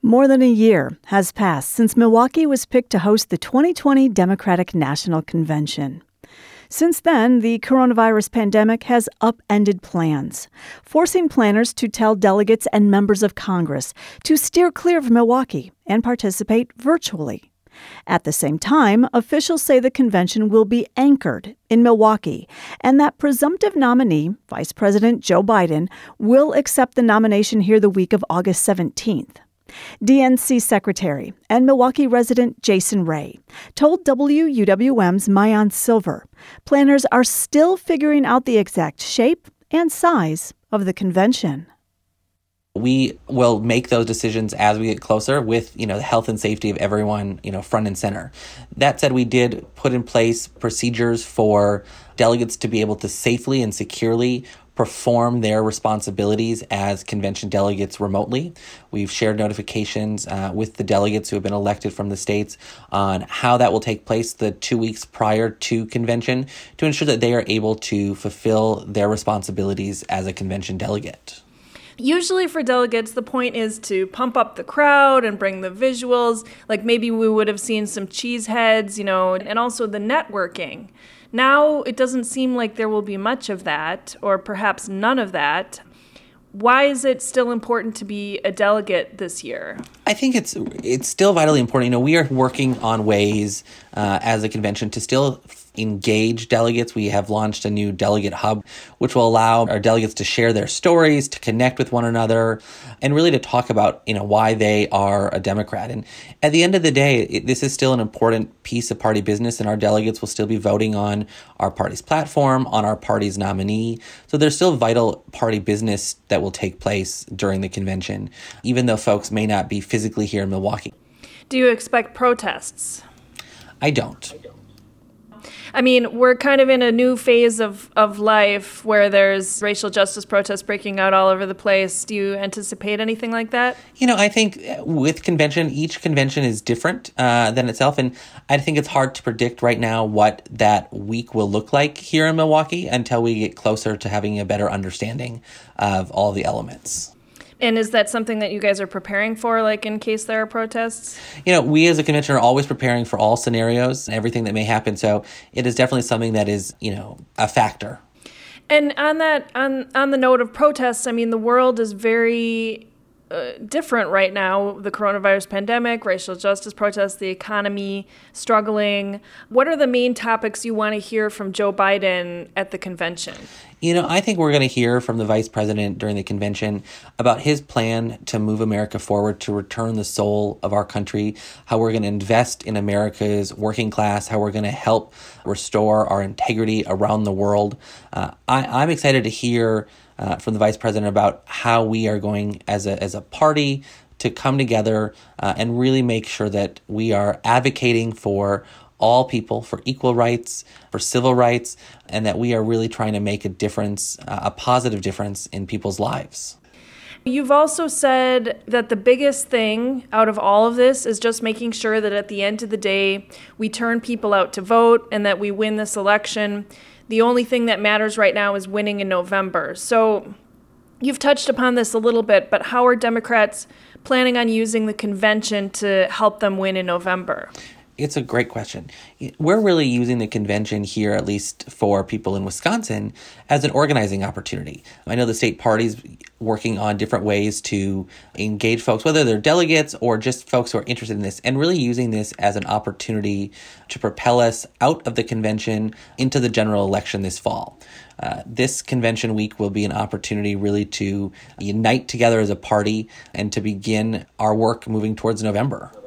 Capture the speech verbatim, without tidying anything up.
More than a year has passed since Milwaukee was picked to host the twenty twenty Democratic National Convention. Since then, the coronavirus pandemic has upended plans, forcing planners to tell delegates and members of Congress to steer clear of Milwaukee and participate virtually. At the same time, officials say the convention will be anchored in Milwaukee and that presumptive nominee, Vice President Joe Biden, will accept the nomination here the week of August seventeenth. D N C Secretary and Milwaukee resident Jason Ray told W U W M's Maayan Silver planners are still figuring out the exact shape and size of the convention. We will make those decisions as we get closer with, you know, the health and safety of everyone, you know, front and center. That said, we did put in place procedures for delegates to be able to safely and securely perform their responsibilities as convention delegates remotely. We've shared notifications uh, with the delegates who have been elected from the states on how that will take place the two weeks prior to convention to ensure that they are able to fulfill their responsibilities as a convention delegate. Usually for delegates, the point is to pump up the crowd and bring the visuals. Like maybe we would have seen some cheese heads, you know, and also the networking. Now it doesn't seem like there will be much of that, or perhaps none of that. Why is it still important to be a delegate this year? I think it's it's still vitally important. You know, we are working on ways uh, as a convention to still engage delegates. We have launched a new delegate hub, which will allow our delegates to share their stories, to connect with one another, and really to talk about, you know, why they are a Democrat. And at the end of the day, it, this is still an important piece of party business, and our delegates will still be voting on our party's platform, on our party's nominee. So there's still vital party business that will take place during the convention, even though folks may not be physically here in Milwaukee. Do you expect protests? I don't. I mean, we're kind of in a new phase of, of life where there's racial justice protests breaking out all over the place. Do you anticipate anything like that? You know, I think with convention, each convention is different uh, than itself. And I think it's hard to predict right now what that week will look like here in Milwaukee until we get closer to having a better understanding of all the elements. And is that something that you guys are preparing for, like in case there are protests? You know, we as a convention are always preparing for all scenarios and everything that may happen. So it is definitely something that is, you know, a factor. And on that, on on the note of protests, I mean, the world is very uh, different right now. The coronavirus pandemic, racial justice protests, the economy struggling. What are the main topics you want to hear from Joe Biden at the convention? You know, I think we're going to hear from the vice president during the convention about his plan to move America forward, to return the soul of our country, how we're going to invest in America's working class, how we're going to help restore our integrity around the world. Uh, I, I'm excited to hear uh, from the vice president about how we are going as a as a party to come together uh, and really make sure that we are advocating for all people, for equal rights, for civil rights, and that we are really trying to make a difference, uh, a positive difference in people's lives. You've also said that the biggest thing out of all of this is just making sure that at the end of the day, we turn people out to vote and that we win this election. The only thing that matters right now is winning in November. So you've touched upon this a little bit, but how are Democrats planning on using the convention to help them win in November? It's a great question. We're really using the convention here, at least for people in Wisconsin, as an organizing opportunity. I know the state party's working on different ways to engage folks, whether they're delegates or just folks who are interested in this, and really using this as an opportunity to propel us out of the convention into the general election this fall. Uh, this convention week will be an opportunity really to unite together as a party and to begin our work moving towards November.